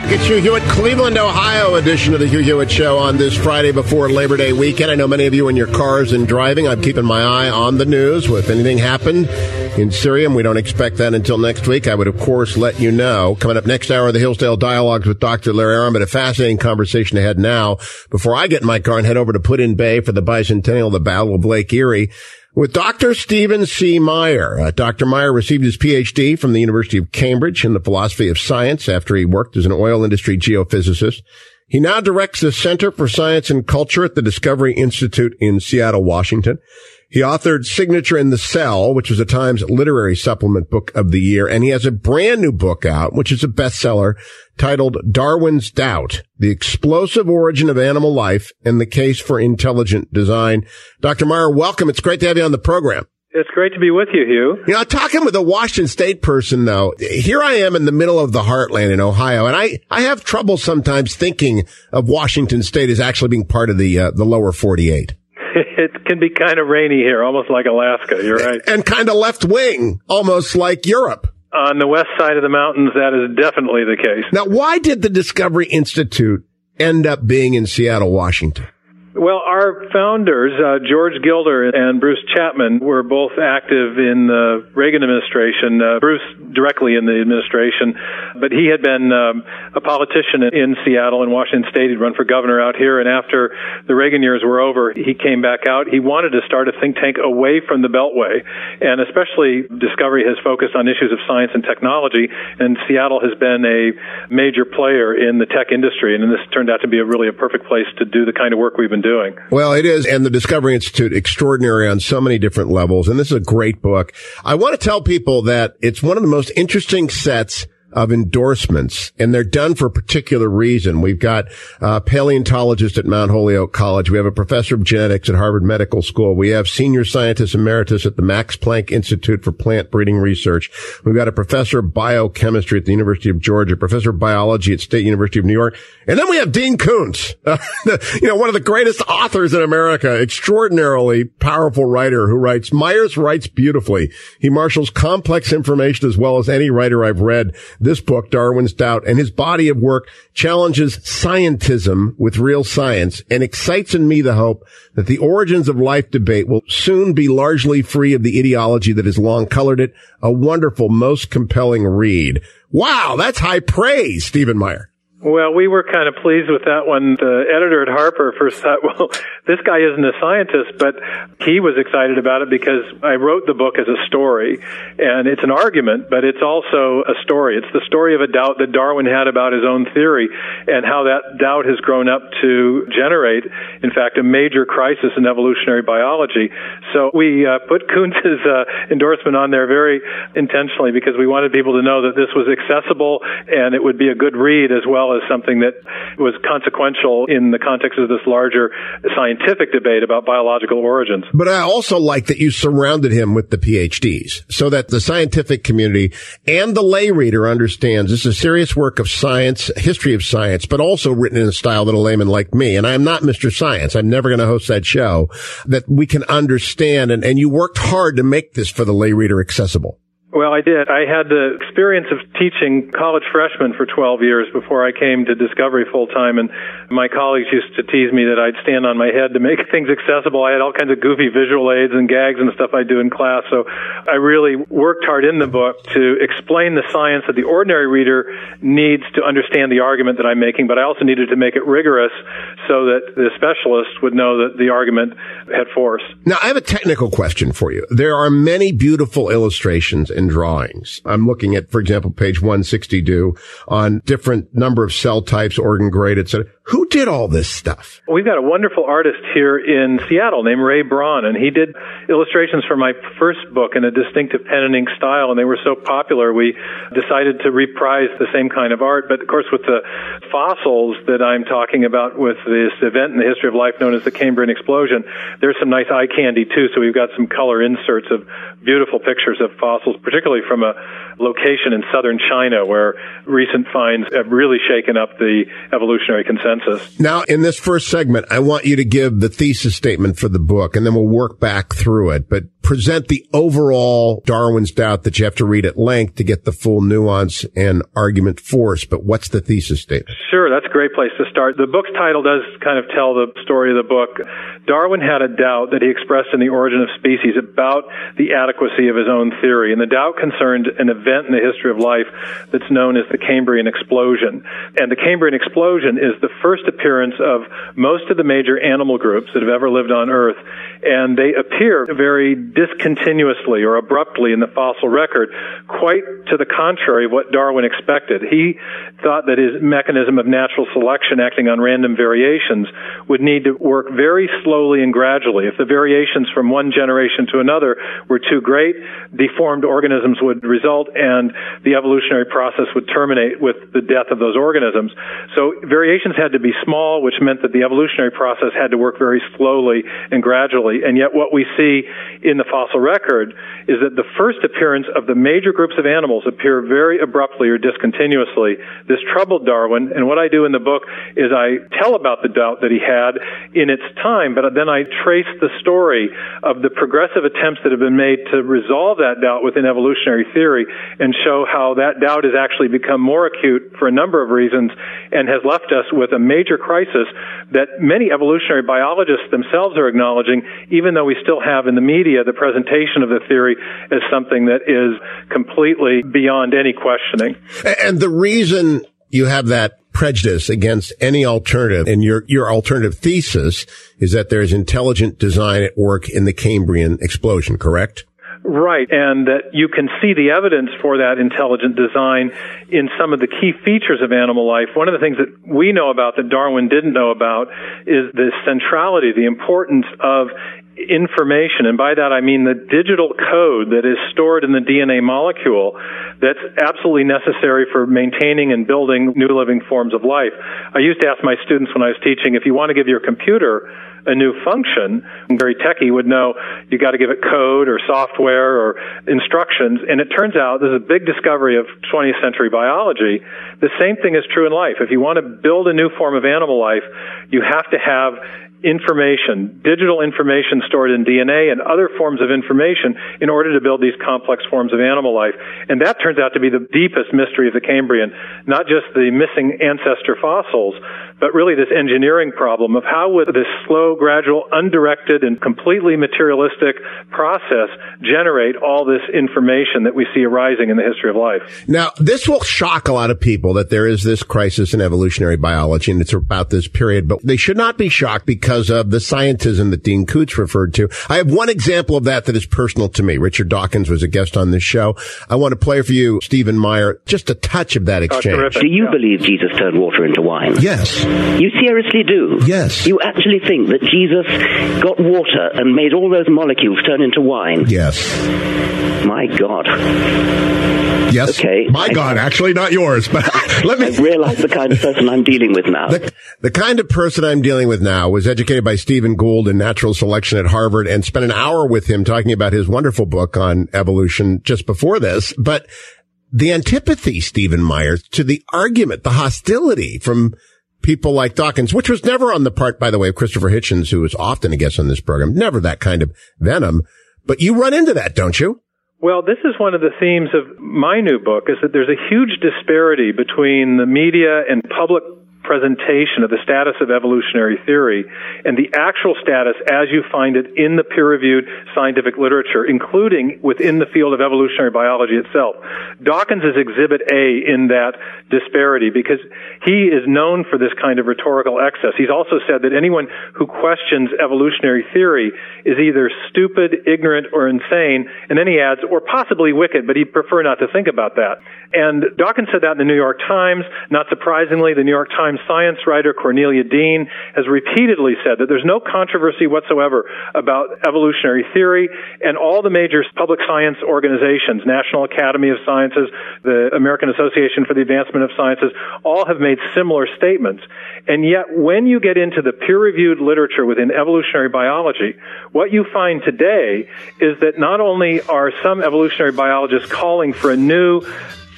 It's Hugh Hewitt, Cleveland, Ohio edition of the Hugh Hewitt Show on this Friday before Labor Day weekend. I know many of you in your cars and driving. I'm keeping my eye on the news. If anything happened in Syria, and we don't expect that until next week, I would, of course, let you know. Coming up next hour, the Hillsdale Dialogues with Dr. Larry Aron, but a fascinating conversation ahead now. Before I get in my car and head over to Put-in-Bay for the bicentennial of the Battle of Lake Erie, with Dr. Stephen C. Meyer. Dr. Meyer received his Ph.D. from the University of Cambridge in the philosophy of science after he worked as an oil industry geophysicist. He now directs the Center for Science and Culture at the Discovery Institute in Seattle, Washington. He authored Signature in the Cell, which was a Times Literary Supplement Book of the Year, and he has a brand new book out, which is a bestseller, titled Darwin's Doubt, The Explosive Origin of Animal Life and the Case for Intelligent Design. Dr. Meyer, welcome. It's great to have you on the program. It's great to be with you, Hugh. You know, talking with a Washington State person, though, here I am in the middle of the heartland in Ohio, and I have trouble sometimes thinking of Washington State as actually being part of the lower 48. It can be kind of rainy here, almost like Alaska. You're right. And kind of left wing, almost like Europe. On the west side of the mountains, that is definitely the case. Now, why did the Discovery Institute end up being in Seattle, Washington? Well, our founders, George Gilder and Bruce Chapman, were both active in the Reagan administration, Bruce directly in the administration, but he had been a politician in Seattle and Washington State. He'd run for governor out here, and after the Reagan years were over, he came back out. He wanted to start a think tank away from the Beltway, and especially Discovery has focused on issues of science and technology, and Seattle has been a major player in the tech industry, and this turned out to be really a perfect place to do the kind of work we've been doing. Well, it is. And the Discovery Institute, extraordinary on so many different levels. And this is a great book. I want to tell people that it's one of the most interesting sets of endorsements, and they're done for a particular reason. We've got a paleontologist at Mount Holyoke College. We have a professor of genetics at Harvard Medical School. We have senior scientist emeritus at the Max Planck Institute for Plant Breeding Research. We've got a professor of biochemistry at the University of Georgia, professor of biology at State University of New York. And then we have Dean Koontz, one of the greatest authors in America, extraordinarily powerful writer who writes, Myers writes beautifully. He marshals complex information as well as any writer I've read. This book, Darwin's Doubt, and his body of work challenges scientism with real science and excites in me the hope that the origins of life debate will soon be largely free of the ideology that has long colored it. A wonderful, most compelling read. Wow, that's high praise, Stephen Meyer. Well, we were kind of pleased with that one. The editor at Harper first thought, well, this guy isn't a scientist, but he was excited about it because I wrote the book as a story, and it's an argument, but it's also a story. It's the story of a doubt that Darwin had about his own theory and how that doubt has grown up to generate, in fact, a major crisis in evolutionary biology. So we put Koontz's endorsement on there very intentionally because we wanted people to know that this was accessible and it would be a good read as well as something that was consequential in the context of this larger scientific debate about biological origins. But I also like that you surrounded him with the PhDs so that the scientific community and the lay reader understands this is a serious work of science, history of science, but also written in a style that a layman like me, and I am not Mr. Science, I'm never going to host that show, that we can understand. And you worked hard to make this for the lay reader accessible. Well, I did. I had the experience of teaching college freshmen for 12 years before I came to Discovery full-time, and my colleagues used to tease me that I'd stand on my head to make things accessible. I had all kinds of goofy visual aids and gags and stuff I do in class, so I really worked hard in the book to explain the science that the ordinary reader needs to understand the argument that I'm making, but I also needed to make it rigorous so that the specialist would know that the argument had force. Now, I have a technical question for you. There are many beautiful illustrations and drawings. I'm looking at, for example, page 162 on different number of cell types, organ grade, etc. Who did all this stuff? We've got a wonderful artist here in Seattle named Ray Braun, and he did illustrations for my first book in a distinctive pen and ink style, and they were so popular we decided to reprise the same kind of art. But of course, with the fossils that I'm talking about with this event in the history of life known as the Cambrian explosion, there's some nice eye candy too. So we've got some color inserts of beautiful pictures of fossils, particularly from a location in southern China where recent finds have really shaken up the evolutionary consensus. consensus. Now, in this first segment, I want you to give the thesis statement for the book, and then we'll work back through it. But present the overall Darwin's doubt that you have to read at length to get the full nuance and argument force. But what's the thesis statement? Sure, that's a great place to start. The book's title does kind of tell the story of the book. Darwin had a doubt that he expressed in The Origin of Species about the adequacy of his own theory, and the doubt concerned an event in the history of life that's known as the Cambrian explosion. And the Cambrian explosion is the first appearance of most of the major animal groups that have ever lived on Earth, and they appear very discontinuously or abruptly in the fossil record, quite to the contrary of what Darwin expected. He thought that his mechanism of natural selection acting on random variations would need to work very slowly and gradually. If the variations from one generation to another were too great, deformed organisms would result and the evolutionary process would terminate with the death of those organisms. So variations had to be small, which meant that the evolutionary process had to work very slowly and gradually. And yet what we see in the fossil record is that the first appearance of the major groups of animals appear very abruptly or discontinuously. This troubled Darwin, and what I do in the book is I tell about the doubt that he had in its time, but then I trace the story of the progressive attempts that have been made to resolve that doubt within evolutionary theory and show how that doubt has actually become more acute for a number of reasons and has left us with a major crisis that many evolutionary biologists themselves are acknowledging, even though we still have in the media the presentation of the theory as something that is completely beyond any questioning. And the reason you have that prejudice against any alternative, and your alternative thesis is that there's intelligent design at work in the Cambrian explosion, correct? Right, and that you can see the evidence for that intelligent design in some of the key features of animal life. One of the things that we know about that Darwin didn't know about is the centrality, the importance of information, and by that I mean the digital code that is stored in the DNA molecule that's absolutely necessary for maintaining and building new living forms of life. I used to ask my students when I was teaching, if you want to give your computer a new function, very techie would know you got to give it code or software or instructions, and it turns out this is a big discovery of 20th century biology. The same thing is true in life. If you want to build a new form of animal life, you have to have information, digital information stored in DNA and other forms of information in order to build these complex forms of animal life. And that turns out to be the deepest mystery of the Cambrian, not just the missing ancestor fossils, but really this engineering problem of how would this slow, gradual, undirected, and completely materialistic process generate all this information that we see arising in the history of life. Now, this will shock a lot of people that there is this crisis in evolutionary biology, and it's about this period, but they should not be shocked because of the scientism that Dean Koontz referred to. I have one example of that is personal to me. Richard Dawkins was a guest on this show. I want to play for you, Stephen Meyer, just a touch of that exchange. Do you believe Jesus turned water into wine? Yes. You seriously do? Yes. You actually think that Jesus got water and made all those molecules turn into wine? Yes. My God. Yes. Okay. My God, actually not yours, but let me... I realize the kind of person I'm dealing with now. The kind of person I'm dealing with now was educated by Stephen Gould in natural selection at Harvard and spent an hour with him talking about his wonderful book on evolution just before this. But the antipathy, Stephen Myers, to the argument, the hostility from people like Dawkins, which was never on the part, by the way, of Christopher Hitchens, who is often a guest on this program, never that kind of venom. But you run into that, don't you? Well, this is one of the themes of my new book, is that there's a huge disparity between the media and public presentation of the status of evolutionary theory and the actual status as you find it in the peer-reviewed scientific literature, including within the field of evolutionary biology itself. Dawkins is exhibit A in that disparity because he is known for this kind of rhetorical excess. He's also said that anyone who questions evolutionary theory is either stupid, ignorant, or insane, and then he adds, or possibly wicked, but he'd prefer not to think about that. And Dawkins said that in the New York Times. Not surprisingly, the New York Times science writer Cornelia Dean has repeatedly said that there's no controversy whatsoever about evolutionary theory, and all the major public science organizations, National Academy of Sciences, the American Association for the Advancement of Sciences, all have made similar statements. And yet, when you get into the peer-reviewed literature within evolutionary biology, what you find today is that not only are some evolutionary biologists calling for a new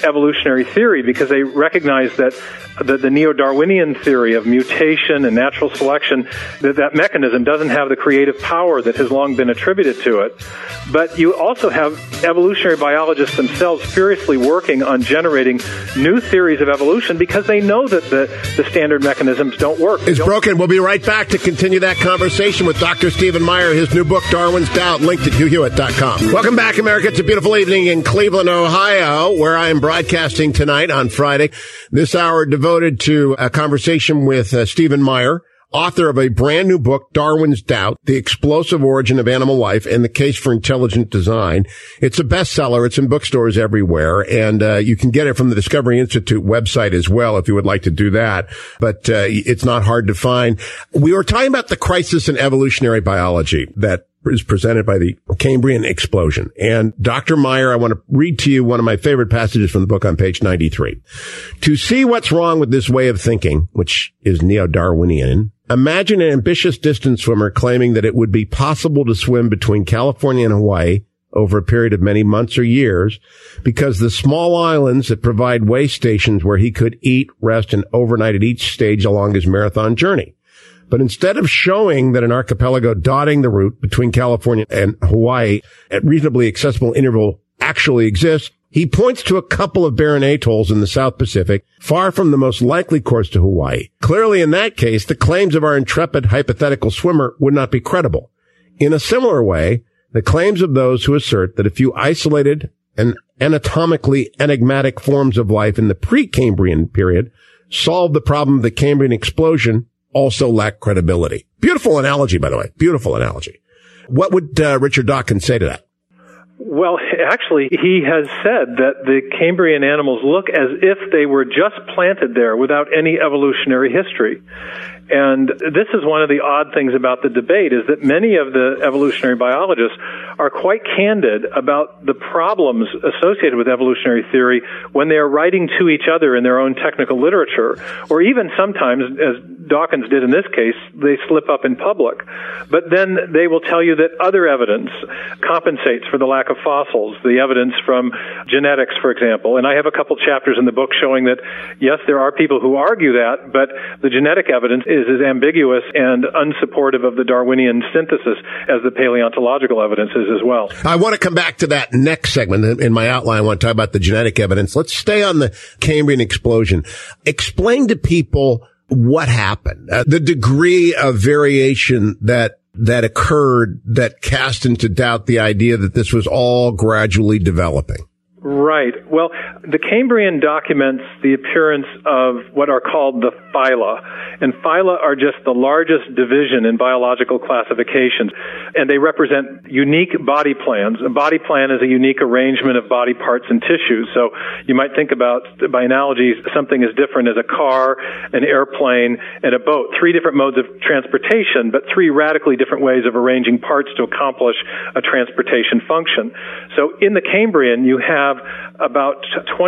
evolutionary theory because they recognize that the neo-Darwinian theory of mutation and natural selection, that mechanism doesn't have the creative power that has long been attributed to it. But you also have evolutionary biologists themselves furiously working on generating new theories of evolution because they know that the standard mechanisms don't work. It's broken. We'll be right back to continue that conversation with Dr. Stephen Meyer, his new book, Darwin's Doubt, linked at HughHewitt.com. Welcome back, America. It's a beautiful evening in Cleveland, Ohio, where I am broadcasting tonight on Friday. This hour devoted to a conversation with Stephen Meyer, author of a brand new book, Darwin's Doubt, The Explosive Origin of Animal Life and the Case for Intelligent Design. It's a bestseller. It's in bookstores everywhere, and you can get it from the Discovery Institute website as well if you would like to do that. But it's not hard to find. We were talking about the crisis in evolutionary biology that is presented by the Cambrian explosion. And Dr. Meyer, I want to read to you one of my favorite passages from the book on page 93. To see what's wrong with this way of thinking, which is neo-Darwinian, imagine an ambitious distance swimmer claiming that it would be possible to swim between California and Hawaii over a period of many months or years because the small islands that provide way stations where he could eat, rest, and overnight at each stage along his marathon journey. But instead of showing that an archipelago dotting the route between California and Hawaii at reasonably accessible interval actually exists, he points to a couple of barren atolls in the South Pacific, far from the most likely course to Hawaii. Clearly, in that case, the claims of our intrepid hypothetical swimmer would not be credible. In a similar way, the claims of those who assert that a few isolated and anatomically enigmatic forms of life in the pre-Cambrian period solved the problem of the Cambrian explosion also lack credibility. Beautiful analogy, by the way. Beautiful analogy. What would Richard Dawkins say to that? Well, actually, he has said that the Cambrian animals look as if they were just planted there without any evolutionary history. And this is one of the odd things about the debate, is that many of the evolutionary biologists are quite candid about the problems associated with evolutionary theory when they are writing to each other in their own technical literature, or even sometimes, as Dawkins did in this case, they slip up in public. But then they will tell you that other evidence compensates for the lack of fossils, the evidence from genetics, for example. And I have a couple chapters in the book showing that, yes, there are people who argue that, but the genetic evidence is as ambiguous and unsupportive of the Darwinian synthesis as the paleontological evidence is as well. I want to come back to that next segment. In my outline, I want to talk about the genetic evidence. Let's stay on the Cambrian explosion. Explain to people what happened, the degree of variation that occurred that cast into doubt the idea that this was all gradually developing. Right. Well, the Cambrian documents the appearance of what are called the phyla. And phyla are just the largest division in biological classifications. And they represent unique body plans. A body plan is a unique arrangement of body parts and tissues. So you might think about, by analogy, something as different as a car, an airplane, and a boat. 3 different modes of transportation, but 3 radically different ways of arranging parts to accomplish a transportation function. So in the Cambrian, you have about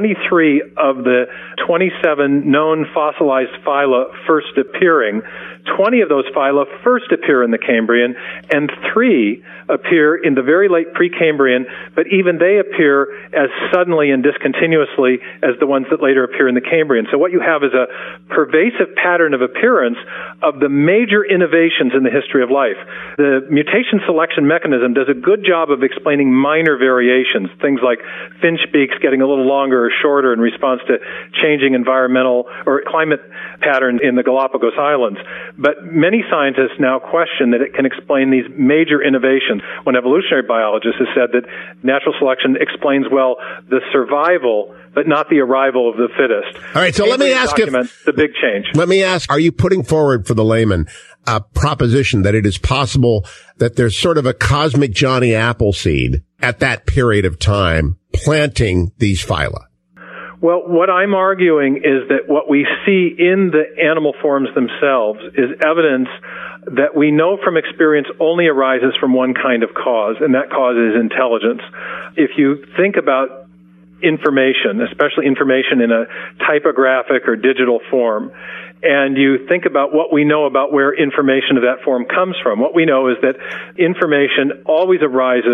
23 of the 27 known fossilized phyla first appearing. 20 of those phyla first appear in the Cambrian, and 3 appear in the very late Precambrian, but even they appear as suddenly and discontinuously as the ones that later appear in the Cambrian. So what you have is a pervasive pattern of appearance of the major innovations in the history of life. The mutation selection mechanism does a good job of explaining minor variations, things like finch beaks getting a little longer or shorter in response to changing environmental or climate patterns in the Galapagos Islands. But many scientists now question that it can explain these major innovations, when evolutionary biologists have said that natural selection explains, well, the survival, but not the arrival of the fittest. All right, so let me ask you the big change. Let me ask, are you putting forward for the layman a proposition that it is possible that there's sort of a cosmic Johnny Appleseed at that period of time planting these phyla? Well, what I'm arguing is that what we see in the animal forms themselves is evidence that we know from experience only arises from one kind of cause, and that cause is intelligence. If you think about information, especially information in a typographic or digital form, and you think about what we know about where information of that form comes from, what we know is that information always arises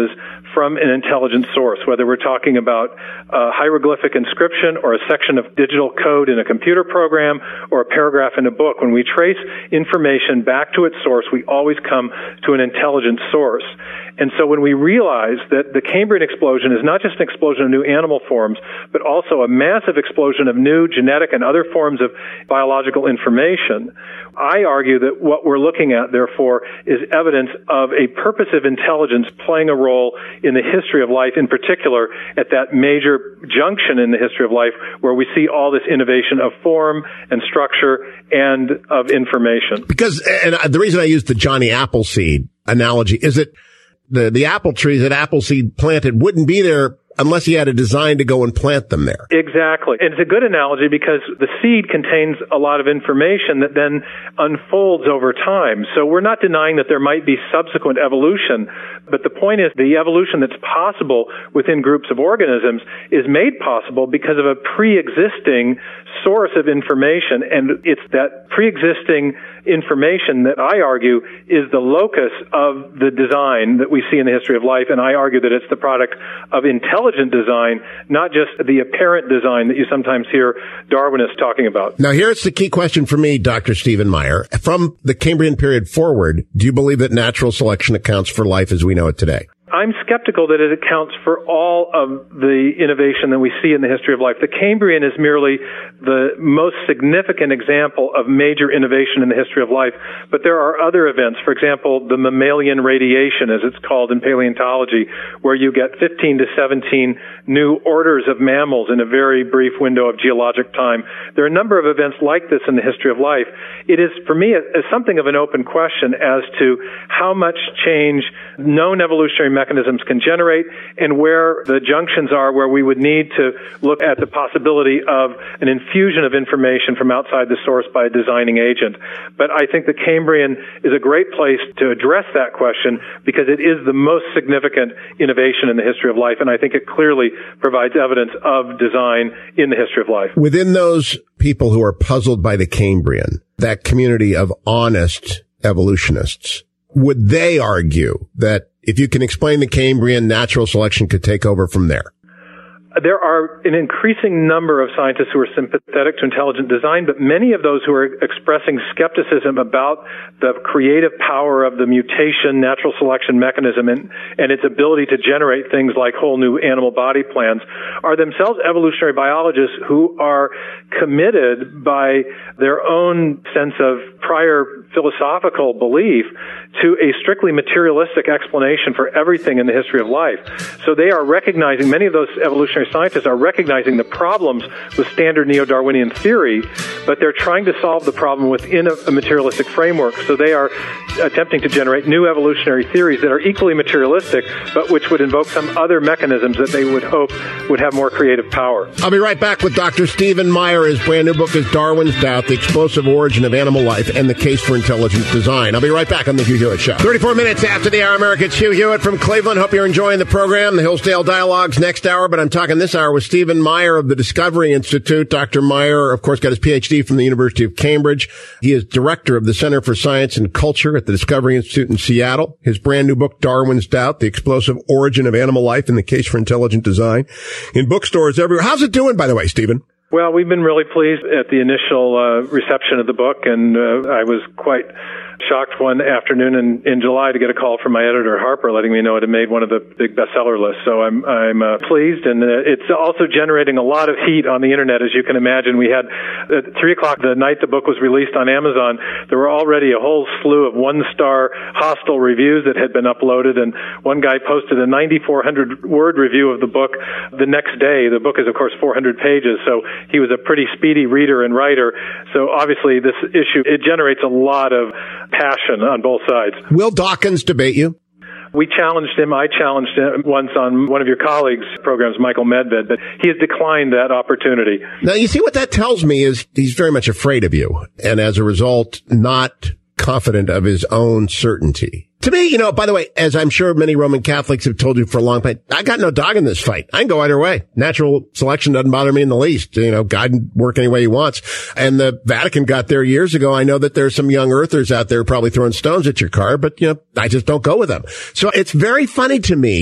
from an intelligent source, whether we're talking about hieroglyphic inscription or a section of digital code in a computer program or a paragraph in a book. When we trace information back to its source, we always come to an intelligent source. And so when we realize that the Cambrian explosion is not just an explosion of new animal forms, but also a massive explosion of new genetic and other forms of biological information, I argue that what we're looking at, therefore, is evidence of a purposive intelligence playing a role in the history of life, in particular at that major junction in the history of life where we see all this innovation of form and structure and of information. Because, and the reason I used the Johnny Appleseed analogy is that the apple trees that Appleseed planted wouldn't be there unless he had a design to go and plant them there. Exactly. And it's a good analogy because the seed contains a lot of information that then unfolds over time. So we're not denying that there might be subsequent evolution, but the point is the evolution that's possible within groups of organisms is made possible because of a pre-existing source of information, and it's that pre-existing information that I argue is the locus of the design that we see in the history of life, and I argue that it's the product of intelligent design, not just the apparent design that you sometimes hear Darwinists talking about. Now, here's the key question for me, Dr. Stephen Meyer. From the Cambrian period forward, do you believe that natural selection accounts for life as we know it today? I'm skeptical that it accounts for all of the innovation that we see in the history of life. The Cambrian is merely the most significant example of major innovation in the history of life, but there are other events. For example, the mammalian radiation, as it's called in paleontology, where you get 15 to 17 new orders of mammals in a very brief window of geologic time. There are a number of events like this in the history of life. It is, for me, something of an open question as to how much change known evolutionary mechanisms can generate and where the junctions are where we would need to look at the possibility of an infusion of information from outside the source by a designing agent. But I think the Cambrian is a great place to address that question because it is the most significant innovation in the history of life, and I think it clearly provides evidence of design in the history of life. Within those people who are puzzled by the Cambrian, that community of honest evolutionists, would they argue that if you can explain the Cambrian, natural selection could take over from there? There are an increasing number of scientists who are sympathetic to intelligent design, but many of those who are expressing skepticism about the creative power of the mutation natural selection mechanism and its ability to generate things like whole new animal body plans are themselves evolutionary biologists who are committed by their own sense of prior philosophical belief to a strictly materialistic explanation for everything in the history of life. So they are recognizing, many of those evolutionary scientists are recognizing the problems with standard neo-Darwinian theory, but they're trying to solve the problem within a materialistic framework. So they are attempting to generate new evolutionary theories that are equally materialistic, but which would invoke some other mechanisms that they would hope would have more creative power. I'll be right back with Dr. Stephen Meyer. His brand new book is Darwin's Doubt, The Explosive Origin of Animal Life and the Case for Intelligent Design. I'll be right back on the Hugh Hewitt Show. 34 minutes after the hour, America. It's Hugh Hewitt from Cleveland. Hope you're enjoying the program. The Hillsdale Dialogues next hour, but I'm talking this hour with Stephen Meyer of the Discovery Institute. Dr. Meyer, of course, got his PhD from the University of Cambridge. He is director of the Center for Science and Culture at the Discovery Institute in Seattle. His brand new book, Darwin's Doubt, The Explosive Origin of Animal Life and the Case for Intelligent Design, in bookstores everywhere. How's it doing, by the way, Stephen? Well, we've been really pleased at the initial reception of the book, and I was quite shocked one afternoon in July to get a call from my editor at Harper letting me know it had made one of the big bestseller lists. So I'm pleased, and it's also generating a lot of heat on the internet, as you can imagine. We had at 3:00 the night the book was released on Amazon, there were already a whole slew of one-star hostile reviews that had been uploaded, and one guy posted a 9,400-word review of the book the next day. The book is, of course, 400 pages, so he was a pretty speedy reader and writer. So obviously this issue, it generates a lot of passion on both sides. Will Dawkins debate you? We challenged him. I challenged him once on one of your colleagues' programs, Michael Medved, but he has declined that opportunity. Now, you see what that tells me is he's very much afraid of you, and as a result, not confident of his own certainty. To me, by the way, as I'm sure many Roman Catholics have told you for a long time, I got no dog in this fight. I can go either way. Natural selection doesn't bother me in the least. God can work any way he wants. And the Vatican got there years ago. I know that there's some young earthers out there probably throwing stones at your car, but, I just don't go with them. So it's very funny to me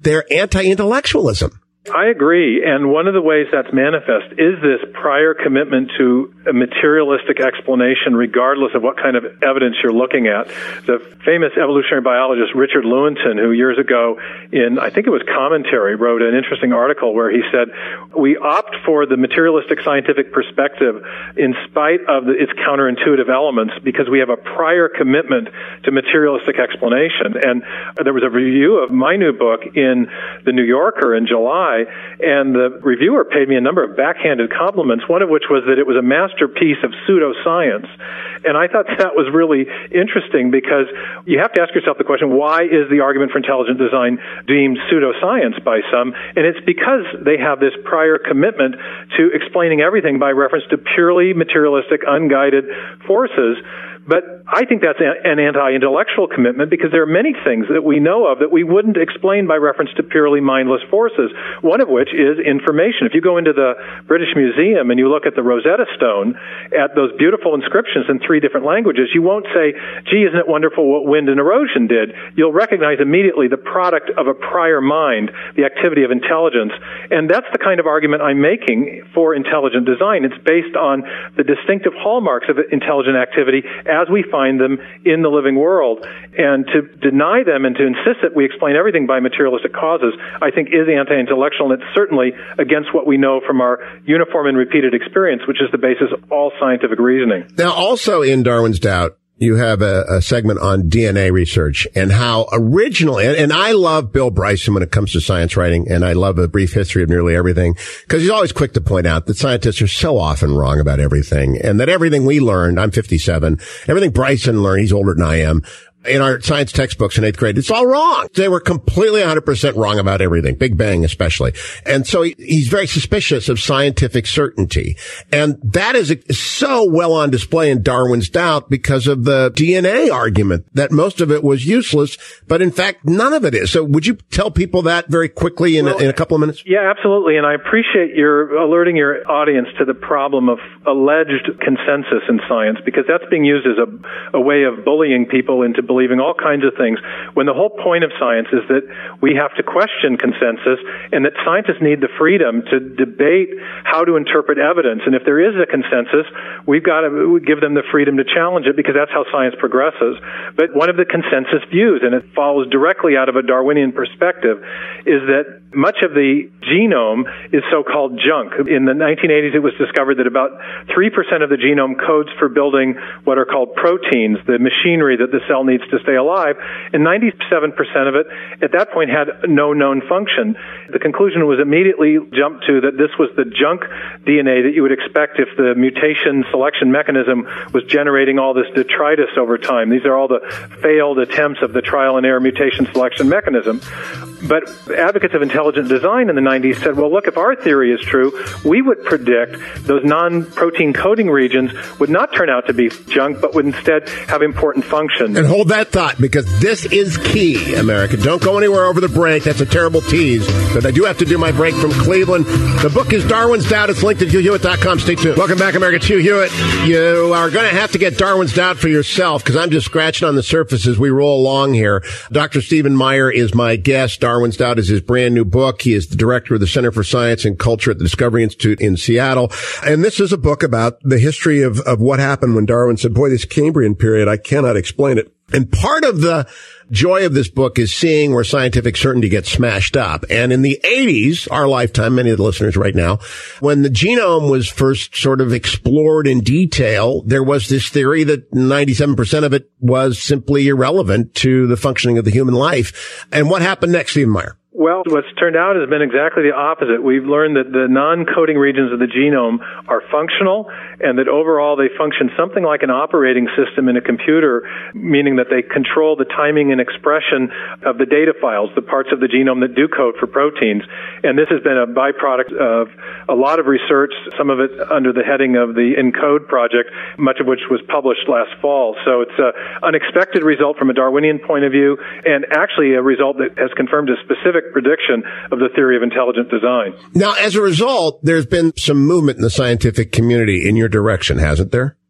their anti-intellectualism. I agree. And one of the ways that's manifest is this prior commitment to a materialistic explanation, regardless of what kind of evidence you're looking at. The famous evolutionary biologist Richard Lewontin, who years ago in, I think it was Commentary, wrote an interesting article where he said, we opt for the materialistic scientific perspective in spite of its counterintuitive elements because we have a prior commitment to materialistic explanation. And there was a review of my new book in the New Yorker in July, and the reviewer paid me a number of backhanded compliments, one of which was that it was a masterpiece of pseudoscience. And I thought that was really interesting because you have to ask yourself the question, why is the argument for intelligent design deemed pseudoscience by some? And it's because they have this prior commitment to explaining everything by reference to purely materialistic, unguided forces. But I think that's an anti-intellectual commitment because there are many things that we know of that we wouldn't explain by reference to purely mindless forces, one of which is information. If you go into the British Museum and you look at the Rosetta Stone, at those beautiful inscriptions in 3 different languages, you won't say, gee, isn't it wonderful what wind and erosion did? You'll recognize immediately the product of a prior mind, the activity of intelligence. And that's the kind of argument I'm making for intelligent design. It's based on the distinctive hallmarks of intelligent activity as we find them in the living world. And to deny them and to insist that we explain everything by materialistic causes, I think is anti-intellectual, and it's certainly against what we know from our uniform and repeated experience, which is the basis of all scientific reasoning. Now, also in Darwin's Doubt, you have a segment on DNA research and how originally, and I love Bill Bryson when it comes to science writing, and I love a brief history of nearly everything, because he's always quick to point out that scientists are so often wrong about everything, and that everything we learned, I'm 57, everything Bryson learned, he's older than I am, in our science textbooks in 8th grade, it's all wrong. They were completely 100% wrong about everything, Big Bang especially. And so he's very suspicious of scientific certainty. And that is so well on display in Darwin's Doubt because of the DNA argument, that most of it was useless, but in fact, none of it is. So would you tell people that very quickly in a couple of minutes? Yeah, absolutely. And I appreciate your alerting your audience to the problem of alleged consensus in science, because that's being used as a way of bullying people into believing all kinds of things, when the whole point of science is that we have to question consensus and that scientists need the freedom to debate how to interpret evidence. And if there is a consensus, we've got to give them the freedom to challenge it, because that's how science progresses. But one of the consensus views, and it follows directly out of a Darwinian perspective, is that much of the genome is so-called junk. In the 1980s, it was discovered that about 3% of the genome codes for building what are called proteins, the machinery that the cell needs to stay alive, and 97% of it at that point had no known function. The conclusion was immediately jumped to that this was the junk DNA that you would expect if the mutation selection mechanism was generating all this detritus over time. These are all the failed attempts of the trial and error mutation selection mechanism. But advocates of intelligent design in the 90s said, well, look, if our theory is true, we would predict those non-protein coding regions would not turn out to be junk, but would instead have important function. And hold that thought, because this is key, America. Don't go anywhere over the break. That's a terrible tease, but I do have to do my break from Cleveland. The book is Darwin's Doubt. It's linked at HughHewitt.com. Stay tuned. Welcome back, America. It's Hugh Hewitt. You are going to have to get Darwin's Doubt for yourself, because I'm just scratching on the surface as we roll along here. Dr. Stephen Meyer is my guest. Darwin's Doubt is his brand new book. He is the director of the Center for Science and Culture at the Discovery Institute in Seattle. And this is a book about the history of what happened when Darwin said, boy, this Cambrian period, I cannot explain it. And part of the joy of this book is seeing where scientific certainty gets smashed up. And in the 80s, our lifetime, many of the listeners right now, when the genome was first sort of explored in detail, there was this theory that 97% of it was simply irrelevant to the functioning of the human life. And what happened next, Stephen Meyer? Well, what's turned out has been exactly the opposite. We've learned that the non-coding regions of the genome are functional, and that overall they function something like an operating system in a computer, meaning that they control the timing and expression of the data files, the parts of the genome that do code for proteins. And this has been a byproduct of a lot of research, some of it under the heading of the ENCODE project, much of which was published last fall. So it's an unexpected result from a Darwinian point of view, and actually a result that has confirmed a specific prediction of the theory of intelligent design. Now, as a result, there's been some movement in the scientific community in your direction, hasn't there?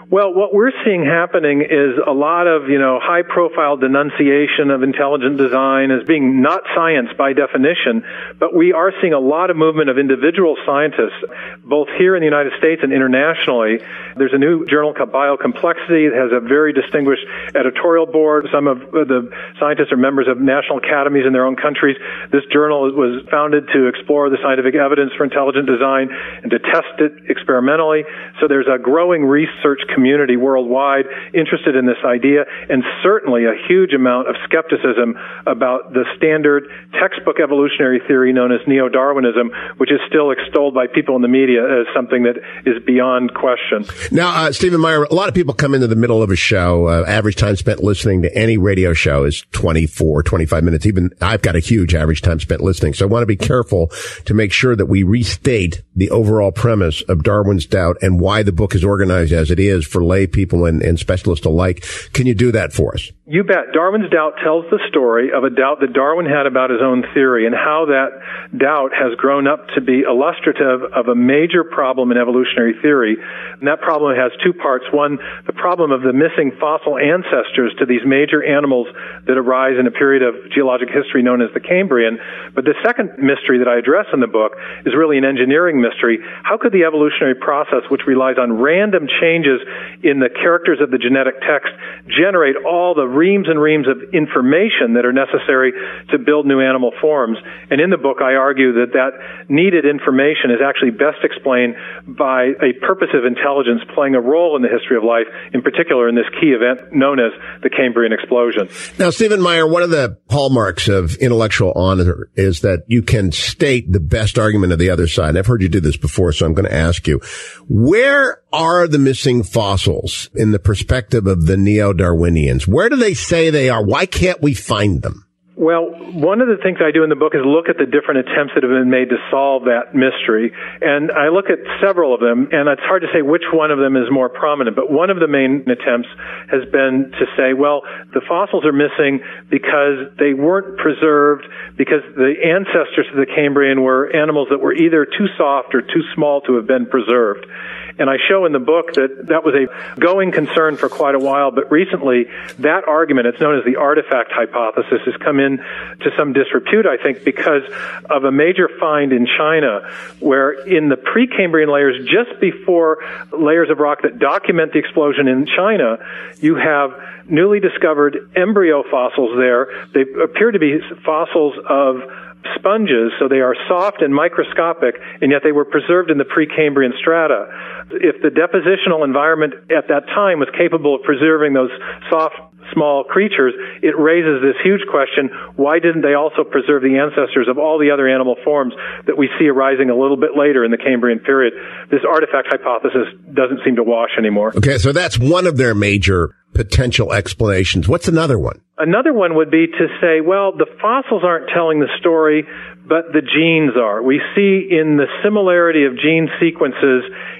Well, what we're seeing happening is a lot of, high-profile denunciation of intelligent design as being not science by definition, but we are seeing a lot of movement of individual scientists, both here in the United States and internationally. There's a new journal called Biocomplexity. It has a very distinguished editorial board. Some of the scientists are members of national academies in their own countries. This journal was founded to explore the scientific evidence for intelligent design and to test it experimentally. So there's a growing research community worldwide interested in this idea, and certainly a huge amount of skepticism about the standard textbook evolutionary theory known as neo-Darwinism, which is still extolled by people in the media as something that is beyond question. Now, Stephen Meyer, a lot of people come into the middle of a show. Average time spent listening to any radio show is 24, 25 minutes. Even I've got a huge average time spent listening. So I want to be careful to make sure that we restate the overall premise of Darwin's Doubt and why the book is organized as it is for lay people and specialists alike. Can you do that for us? You bet. Darwin's Doubt tells the story of a doubt that Darwin had about his own theory and how that doubt has grown up to be illustrative of a major problem in evolutionary theory. And that problem has two parts. One, the problem of the missing fossil ancestors to these major animals that arise in a period of geologic history known as the Cambrian. But the second mystery that I address in the book is really an engineering mystery. How could the evolutionary process, which relies on random changes in the characters of the genetic text, generate all the reams and reams of information that are necessary to build new animal forms? And in the book, I argue that that needed information is actually best explained by a purposive intelligence playing a role in the history of life, in particular in this key event known as the Cambrian explosion. Now, Stephen Meyer, one of the hallmarks of intellectual honor is that you can state the best argument of the other side. And I've heard you do this before, so I'm going to ask you, where are the missing fossils in the perspective of the neo-Darwinians? Where do they say they are? Why can't we find them? Well, one of the things I do in the book is look at the different attempts that have been made to solve that mystery. And I look at several of them, and it's hard to say which one of them is more prominent. But one of the main attempts has been to say, well, the fossils are missing because they weren't preserved, because the ancestors of the Cambrian were animals that were either too soft or too small to have been preserved. And I show in the book that that was a going concern for quite a while, but recently that argument, it's known as the artifact hypothesis, has come in to some disrepute, I think, because of a major find in China where in the Precambrian layers, just before layers of rock that document the explosion in China, you have newly discovered embryo fossils there. They appear to be fossils of sponges, so they are soft and microscopic, and yet they were preserved in the Precambrian strata. If the depositional environment at that time was capable of preserving those soft, small creatures, it raises this huge question, why didn't they also preserve the ancestors of all the other animal forms that we see arising a little bit later in the Cambrian period? This artifact hypothesis doesn't seem to wash anymore. Okay, so that's one of their major potential explanations. What's another one? Another one would be to say, well, the fossils aren't telling the story, but the genes are. We see in the similarity of gene sequences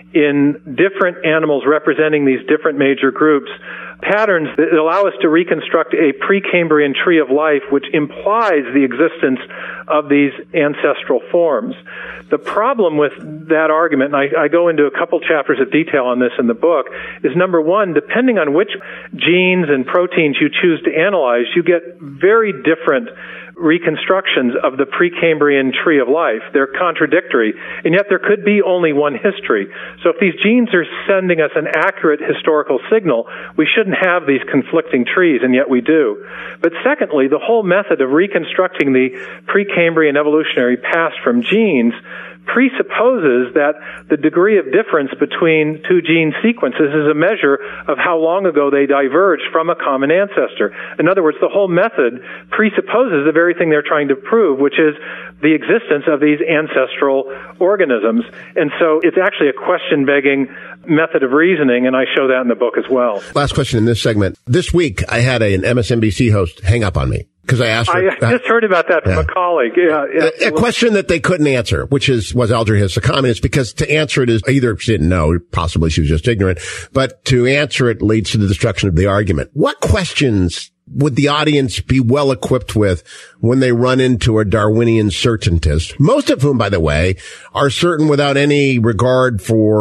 in different animals representing these different major groups, patterns that allow us to reconstruct a Precambrian tree of life, which implies the existence of these ancestral forms. The problem with that argument, and I go into a couple chapters of detail on this in the book, is number one, depending on which genes and proteins you choose to analyze, you get very different reconstructions of the Precambrian tree of life. They're contradictory, and yet there could be only one history. So if these genes are sending us an accurate historical signal, we shouldn't have these conflicting trees, and yet we do. But secondly, the whole method of reconstructing the Precambrian evolutionary past from genes presupposes that the degree of difference between two gene sequences is a measure of how long ago they diverged from a common ancestor. In other words, the whole method presupposes the very thing they're trying to prove, which is the existence of these ancestral organisms. And so it's actually a question-begging method of reasoning, and I show that in the book as well. Last question in this segment. This week, I had an MSNBC host hang up on me. Because I asked her, I just heard about that from a colleague. A question that they couldn't answer, which was Alger Hiss a communist? Because to answer it is either she didn't know, possibly she was just ignorant, but to answer it leads to the destruction of the argument. What questions would the audience be well equipped with when they run into a Darwinian certaintist, most of whom, by the way, are certain without any regard for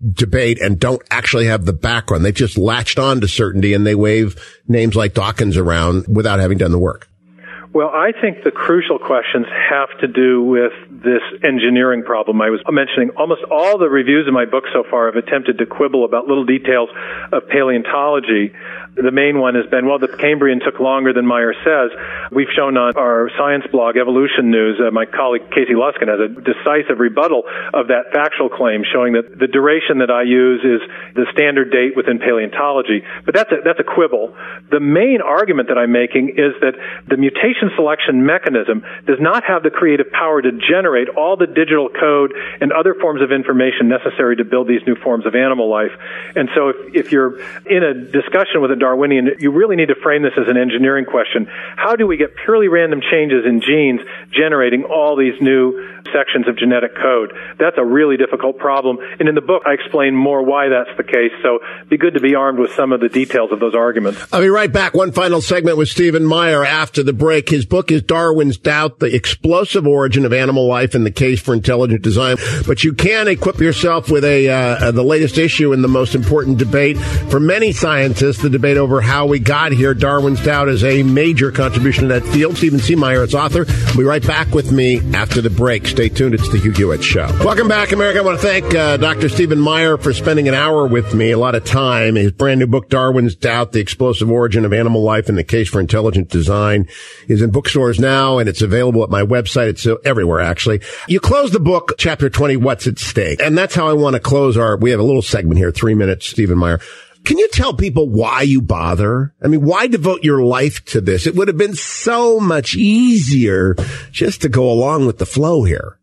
debate and don't actually have the background. They've just latched on to certainty and they wave names like Dawkins around without having done the work. Well, I think the crucial questions have to do with this engineering problem I was mentioning. Almost all the reviews in my book so far have attempted to quibble about little details of paleontology. The main one has been, well, the Cambrian took longer than Meyer says. We've shown on our science blog, Evolution News, my colleague Casey Luskin has a decisive rebuttal of that factual claim, showing that the duration that I use is the standard date within paleontology. But that's a quibble. The main argument that I'm making is that the mutation selection mechanism does not have the creative power to generate all the digital code and other forms of information necessary to build these new forms of animal life. And so if you're in a discussion with a Darwinian, you really need to frame this as an engineering question. How do we get purely random changes in genes generating all these new sections of genetic code? That's a really difficult problem. And in the book, I explain more why that's the case. So it'd be good to be armed with some of the details of those arguments. I'll be right back. One final segment with Stephen Meyer after the break. His book is Darwin's Doubt, The Explosive Origin of Animal Life and the Case for Intelligent Design. But you can equip yourself with the latest issue in the most important debate for many scientists, the debate over how we got here. Darwin's Doubt is a major contribution to that field. Stephen C. Meyer, its author, will be right back with me after the break. Stay tuned. It's the Hugh Hewitt Show. Welcome back, America. I want to thank Dr. Stephen Meyer for spending an hour with me, a lot of time. His brand new book, Darwin's Doubt, The Explosive Origin of Animal Life and the Case for Intelligent Design, is in bookstores now, and it's available at my website. It's everywhere, actually. You close the book, chapter 20, What's at Stake? And that's how I want to close we have a little segment here, 3 minutes, Stephen Meyer. Can you tell people why you bother? I mean, why devote your life to this? It would have been so much easier just to go along with the flow here.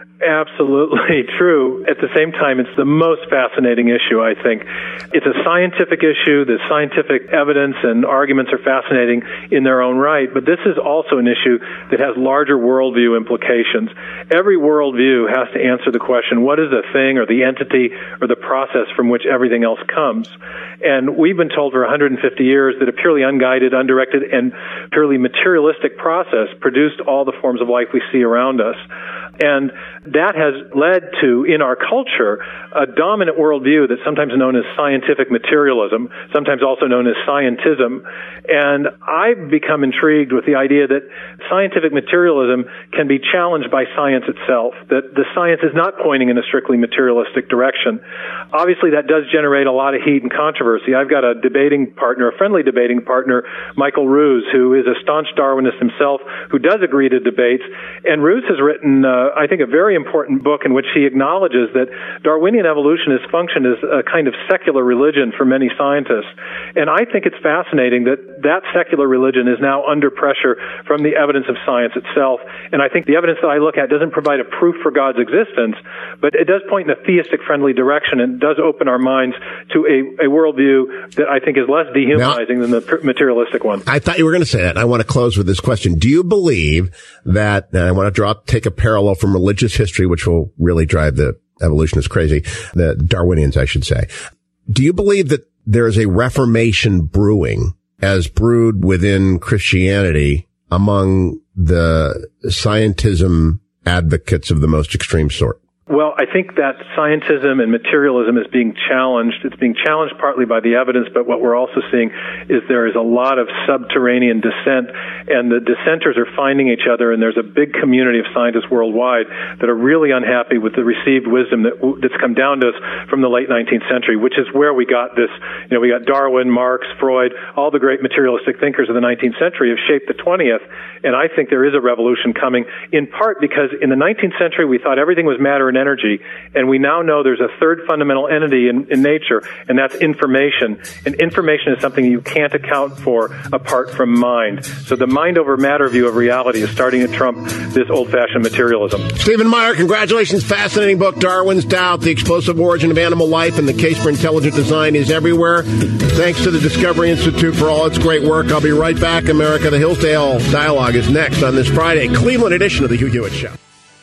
Absolutely true. At the same time, it's the most fascinating issue, I think. It's a scientific issue. The scientific evidence and arguments are fascinating in their own right, but this is also an issue that has larger worldview implications. Every worldview has to answer the question, what is the thing or the entity or the process from which everything else comes? And we've been told for 150 years that a purely unguided, undirected, and purely materialistic process produced all the forms of life we see around us. And that has led to, in our culture, a dominant worldview that's sometimes known as scientific materialism, sometimes also known as scientism. And I've become intrigued with the idea that scientific materialism can be challenged by science itself, that the science is not pointing in a strictly materialistic direction. Obviously, that does generate a lot of heat and controversy. I've got a friendly debating partner, Michael Ruse, who is a staunch Darwinist himself, who does agree to debates. And Ruse has written, I think, a very important book in which he acknowledges that Darwinian evolution has functioned as a kind of secular religion for many scientists. And I think it's fascinating that secular religion is now under pressure from the evidence of science itself. And I think the evidence that I look at doesn't provide a proof for God's existence, but it does point in a theistic-friendly direction and does open our minds to a worldview that I think is less dehumanizing than the materialistic one. I thought you were going to say that. I want to close with this question. Do you believe that, and I want to take a parallel from religious history, which will really drive the evolutionists crazy, the Darwinians, I should say. Do you believe that there is a reformation brewing, as brewed within Christianity, among the scientism advocates of the most extreme sort? Well, I think that scientism and materialism is being challenged. It's being challenged partly by the evidence, but what we're also seeing is there is a lot of subterranean dissent, and the dissenters are finding each other, and there's a big community of scientists worldwide that are really unhappy with the received wisdom that's come down to us from the late 19th century, which is where we got this. We got Darwin, Marx, Freud, all the great materialistic thinkers of the 19th century have shaped the 20th, and I think there is a revolution coming, in part because in the 19th century we thought everything was matter and energy, and we now know there's a third fundamental entity in nature, and that's information. And information is something you can't account for apart from mind. So the mind over matter view of reality is starting to trump this old-fashioned materialism. Stephen Meyer, congratulations. Fascinating book, Darwin's Doubt, The Explosive Origin of Animal Life and the Case for Intelligent Design is everywhere. Thanks to the Discovery Institute for all its great work. I'll be right back, America. The Hillsdale Dialogue is next on this Friday, Cleveland edition of the Hugh Hewitt Show.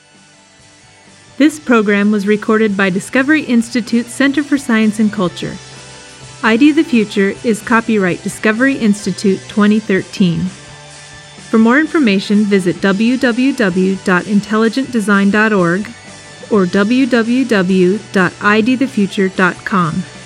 This program was recorded by Discovery Institute Center for Science and Culture. ID the Future is copyright Discovery Institute 2013. For more information, visit www.intelligentdesign.org or www.idthefuture.com.